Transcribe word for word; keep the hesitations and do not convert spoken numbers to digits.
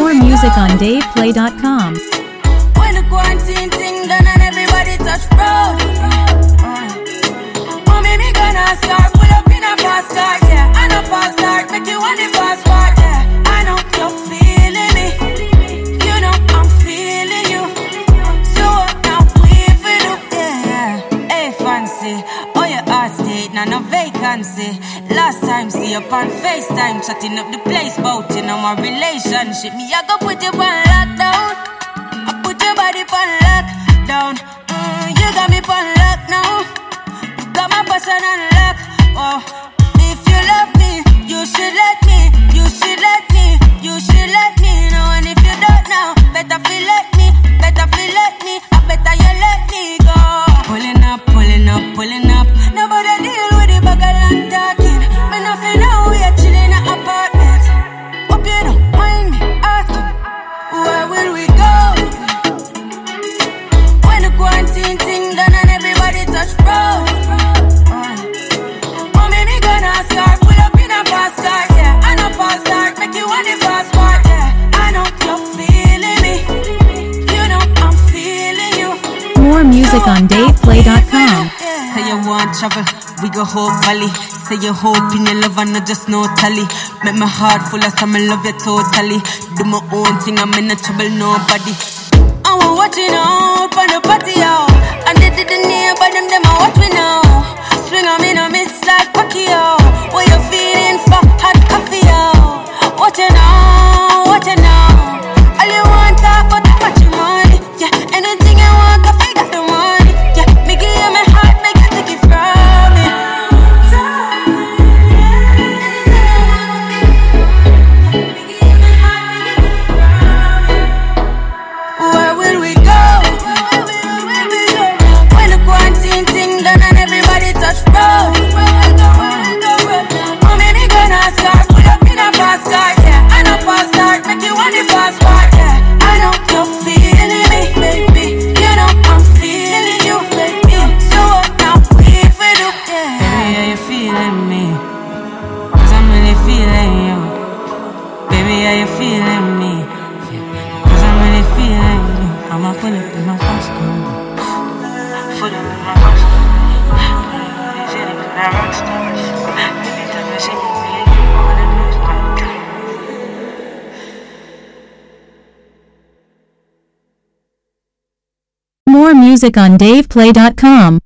More music on dave play dot com. When the quarantine thing done and everybody touch road, mommy, me gonna start pull up in a fast car, yeah. I know fast start, make you want the fast part, yeah. I know you're feeling me, you know I'm feeling you. So now we feel up, yeah. Hey fancy, oh your heart state, now no vacancy. Last time see you on FaceTime, chatting up the place, bout you know my relationship. Me I go put you on lockdown, I put your body on lockdown. Mm, you got me on lock now, you got my person on lock. Oh, if you love me, you should let me, you should let me, you should let me know. And if you don't know, better feel let me, better feel let me, I better you let me go. Pulling up, pulling up, pulling up. Nobody deal with the bagel and talking. Me nothing now, we are chilling in an apartment. Hope you don't mind me asking, where will we go? When the quarantine thing done and everybody touch road, mommy, me gonna start pull up in a fast car, yeah. I know fast start, make you want the fast part, yeah. I know you're feeling me, you know I'm feeling you. More music on dave play dot com. Say you want travel, we go whole valley. Say you hope in your love and not just no tally. Make my heart full of some love you totally. Do my own thing, I'm in no trouble, nobody. I want watching out on the patio, and they didn't hear but them, them I watch me now. Swing on me, no miss like Pacquiao. What you feeling for hot coffee, yo? Watch it now, watch it now. All you want talk about much money, yeah. Anything you want, go figure the money, yeah. Me give you my heart, make you take it from me. Where will we go? When the quarantine thing done and everybody touch road, mommy, me gonna start pull up in a fast car, yeah. I know fast start, make you want the fast part, yeah. I know you're feeling me, baby. You know I'm feeling you, baby. So now we feel up, yeah. Baby, are you feeling me? Cause I'm really feeling you. Baby, are you feeling me? Cause I'm really feeling you. I'ma pull up in my fast car. Pull up in my fast car. More music on dave play dot com.